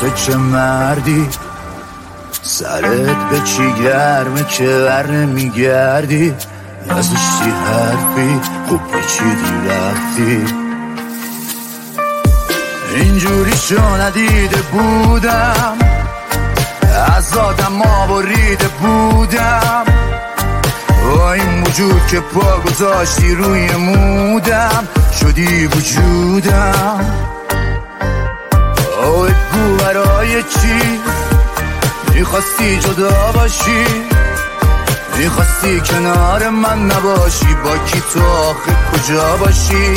چه مردی، سرت به چی گرمه که بر نمیگردی، نزشتی حرفی خوب پیچیدی رفتی. اینجوری شو ندیده بودم، از آدم بریده بودم، با این وجود که پا گذاشتی روی مودم، شدی وجودم. بگو برای چی میخواستی جدا باشی، میخواستی کنار من نباشی، با کی تو آخه کجا باشی؟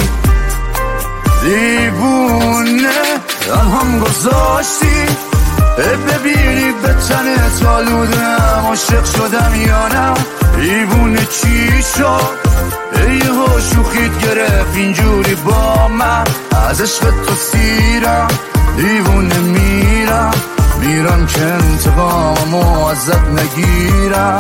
دیوونه هم گذاشتی ببینی به تنت آلودم، عاشق شدم یا نه؟ دیوونه چی شد یهو شوخیت گرفت اینجوری با من، از عشق تو سیرم دیوونه میرم که انتقاممو ازت نگیرم.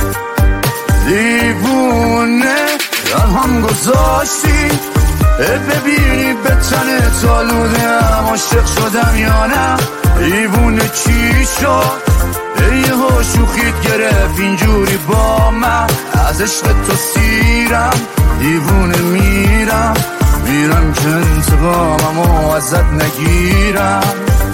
دیوونه هم گذاشتی ببینی به تنت آلودم، عاشق شدم یا نه؟ دیوونه چی شد یهو شوخیت گرفت اینجوری با من، از عشق تو سیرم دیوونه میرم که انتقاممو ازت نگیرم.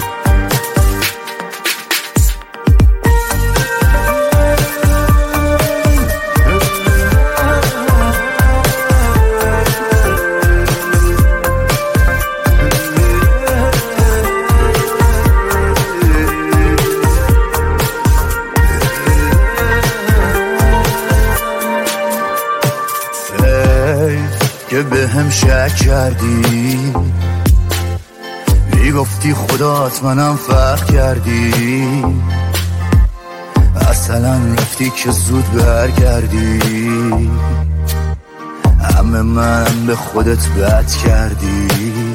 که به هم شک کردی، میگفتی خدات منم فرق کردی، اصلا رفتی که زود برگردی، همه من به خودت بد کردی.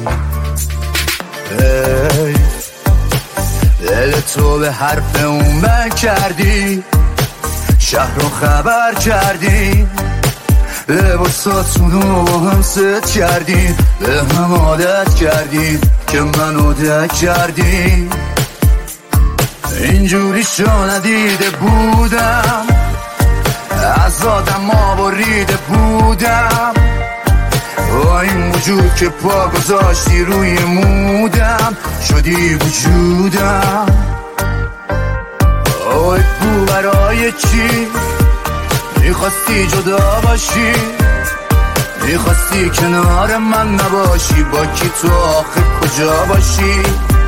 دل تو به حرف اون بند کردی، شهر رو خبر کردی، لباساتونو با هم ست کردی، به هم عادت کردی که منو دک کردی. اینجوری شو ندیده بودم، از آدم بریده بودم، با این وجود که پا گذاشتی روی مودم، شدی وجودم. بگو برای چی میخواستی جدا باشی، میخواستی کنار من نباشی، با کی تو آخه کجا باشی؟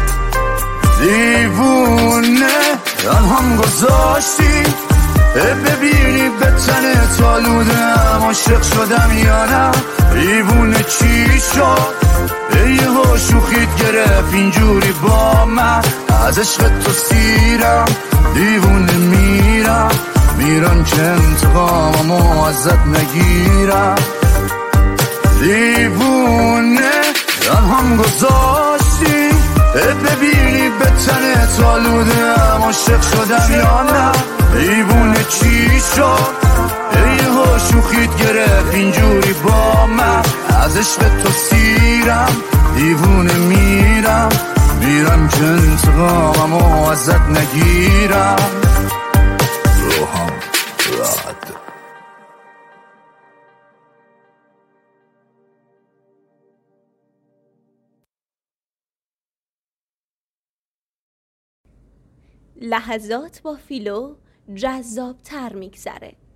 دیوونه هم گذاشتی ببینی به تنت آلودم، عاشق شدم یا نه؟ دیوونه چی شد یهو شوخیت گرفت اینجوری با من، از عشق تو سیرم دیوونه میرم که انتقاممو ازت نگیرم. دیوونه هم گذاشتی ببینی به تنت آلودم، عاشق شدم یا نه؟ دیوونه چی شد یهو شوخیت گرفت اینجوری با من، از عشق تو سیرم دیوونه میرم که انتقاممو ازت نگیرم. روحم راد لحظات با فیلو جذاب‌تر میگذره.